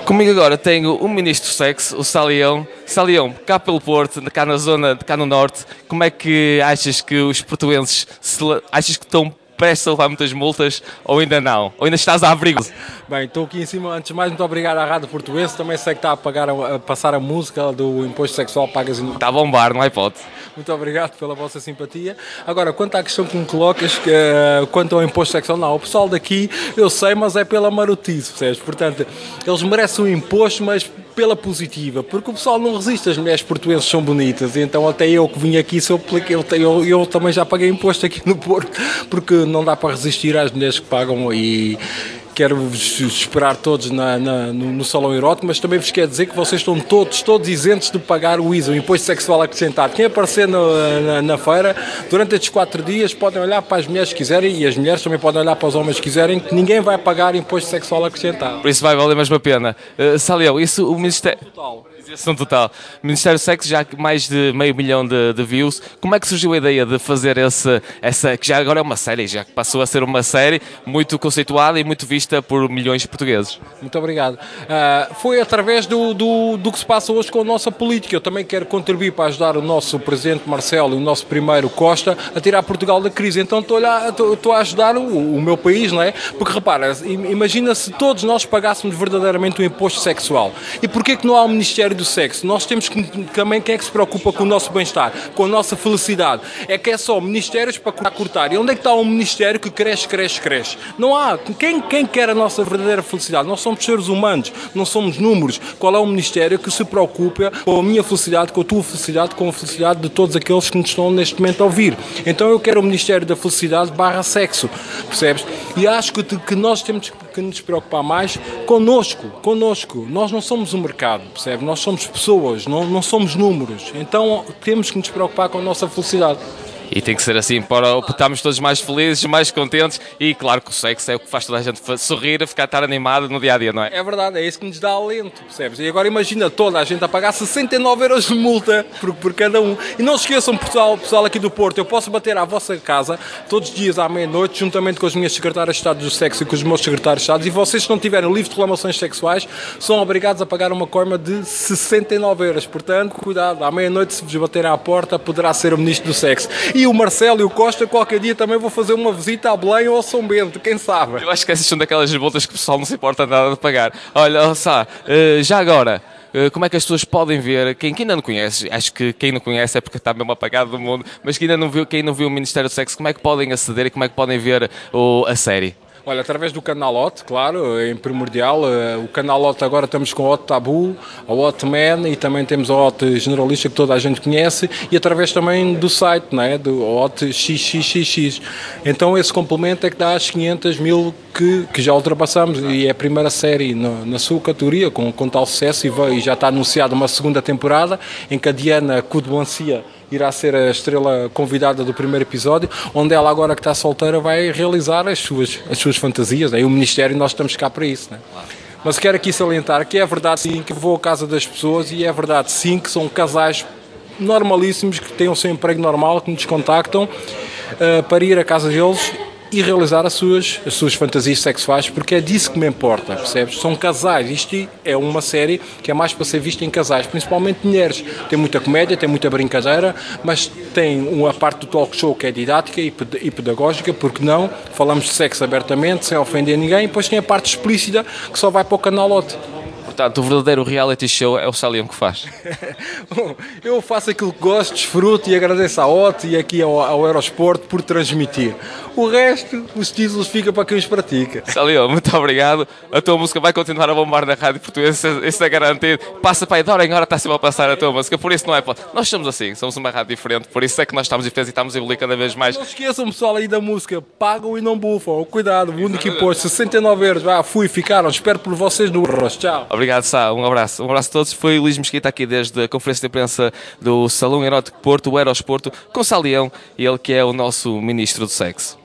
Comigo agora tenho o Ministro do Sexo, o Salião. Salião, cá pelo Porto, cá na zona, cá no Norte, como é que achas que os portuenses, achas que estão prestes a levar muitas multas ou ainda não? Ou ainda estás a abrigo? Bem, estou aqui em cima. Antes de mais, muito obrigado à Rádio Portuense. Também sei que está a passar a música do imposto sexual pagas. Está a bombar, não há hipótese. Muito obrigado pela vossa simpatia. Agora, quanto à questão que me colocas, quanto ao imposto sexual, não. O pessoal daqui, eu sei, mas é pela marotice, percebes? Portanto, eles merecem o imposto, mas pela positiva. Porque o pessoal não resiste, as mulheres portuenses são bonitas. E então, até eu que vim aqui, eu também já paguei imposto aqui no Porto, porque não dá para resistir às mulheres que pagam e... Quero-vos esperar todos no Salão Erótico, mas também vos quero dizer que vocês estão todos isentos de pagar o ISO, o Imposto Sexual Acrescentado. Quem aparecer na feira, durante estes 4 dias, podem olhar para as mulheres que quiserem e as mulheres também podem olhar para os homens que quiserem, que ninguém vai pagar Imposto Sexual Acrescentado. Por isso vai valer mesmo a pena. Salião, isso o Ministério... Isenção total. O Ministério do Sexo já mais de 500 mil de views. Como é que surgiu a ideia de fazer essa que já agora é uma série, já que passou a ser uma série muito conceituada e muito vista por milhões de portugueses? Muito obrigado. Foi através do que se passa hoje com a nossa política. Eu também quero contribuir para ajudar o nosso Presidente Marcelo e o nosso primeiro Costa a tirar Portugal da crise. Então estou a ajudar o meu país, não é? Porque repara, imagina se todos nós pagássemos verdadeiramente o imposto sexual. E porquê que não há um Ministério do Sexo? Nós temos que também, quem é que se preocupa com o nosso bem-estar, com a nossa felicidade? É só ministérios para cortar. E onde é que está um ministério que cresce? Não há. Quem quer a nossa verdadeira felicidade? Nós somos seres humanos, não somos números. Qual é o ministério que se preocupa com a minha felicidade, com a tua felicidade, com a felicidade de todos aqueles que nos estão neste momento a ouvir? Então eu quero o Ministério da Felicidade /sexo, percebes? E acho que nós temos que nos preocupar mais connosco. Nós não somos um mercado, percebes? Nós somos pessoas, não somos números. Então temos que nos preocupar com a nossa felicidade. E tem que ser assim para estarmos todos mais felizes, mais contentes e claro que o sexo é o que faz toda a gente sorrir, estar animado no dia-a-dia, não é? É verdade, é isso que nos dá alento, percebes? E agora imagina toda a gente a pagar 69 euros de multa por cada um. E não se esqueçam, pessoal aqui do Porto, eu posso bater à vossa casa todos os dias à meia-noite, juntamente com as minhas secretárias de Estado do Sexo e com os meus secretários de Estado, e vocês se não tiverem livre de reclamações sexuais, são obrigados a pagar uma coima de 69 euros. Portanto, cuidado, à meia-noite se vos baterem à porta, poderá ser o Ministro do Sexo. E o Marcelo e o Costa, qualquer dia também vou fazer uma visita a Belém ou a São Bento, quem sabe? Eu acho que essas são daquelas multas que o pessoal não se importa nada de pagar. Olha, já agora, como é que as pessoas podem ver, quem ainda não conhece, acho que quem não conhece é porque está mesmo apagado do mundo, mas quem não viu o Ministério do Sexo, como é que podem aceder e como é que podem ver a série? Olha, através do canal Hot, claro, em primordial. O canal Hot agora estamos com o Hot Tabu, a Hot Man e também temos a Hot Generalista que toda a gente conhece e através também do site, não é? Do Hot XXXX. Então esse complemento é que dá as 500 mil que já ultrapassamos e é a primeira série na sua categoria com tal sucesso e já está anunciada uma segunda temporada em que a Diana Cudelancia irá ser a estrela convidada do primeiro episódio, onde ela agora que está solteira vai realizar as suas fantasias, né? E o Ministério, nós estamos cá para isso, né? Mas quero aqui salientar que é verdade sim que vou à casa das pessoas e é verdade sim que são casais normalíssimos que têm o seu emprego normal, que nos contactam para ir à casa deles e realizar as suas fantasias sexuais, porque é disso que me importa, percebes? São casais, isto é uma série que é mais para ser vista em casais, principalmente mulheres. Tem muita comédia, tem muita brincadeira, mas tem uma parte do talk show que é didática e pedagógica, porque não? Falamos de sexo abertamente, sem ofender ninguém, e depois tem a parte explícita que só vai para o canal Hot. Portanto, o verdadeiro reality show é o Salião que faz. Bom, eu faço aquilo que gosto, desfruto e agradeço à OT e aqui ao Eurosport por transmitir. O resto, os títulos ficam para quem os pratica. Salião, muito obrigado. A tua música vai continuar a bombar na rádio portuguesa, isso é garantido. Passa para aí, de hora em hora está sempre a passar a tua música, por isso não é... Nós somos assim, somos uma rádio diferente, por isso é que nós estamos diferentes e estamos a evoluir cada vez mais. Não se esqueçam, pessoal, aí da música, pagam e não bufam. Cuidado, o único imposto, 69 euros, ficaram, espero por vocês no rosto. Tchau. Obrigado, Sá, um abraço a todos. Foi o Luís Mesquita aqui desde a conferência de imprensa do Salão Erótico Porto, o Eurosporto, com Salião, ele que é o nosso Ministro do Sexo.